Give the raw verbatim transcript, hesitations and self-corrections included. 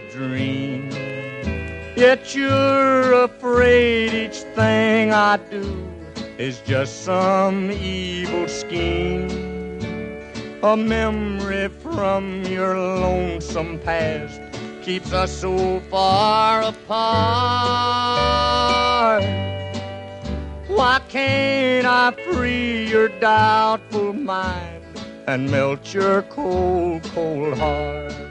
dream. Yet you're afraid each thing I do is just some evil scheme. A memory from your lonesome past keeps us so far apart. Why can't I free your doubtful mind and melt your cold, cold heart?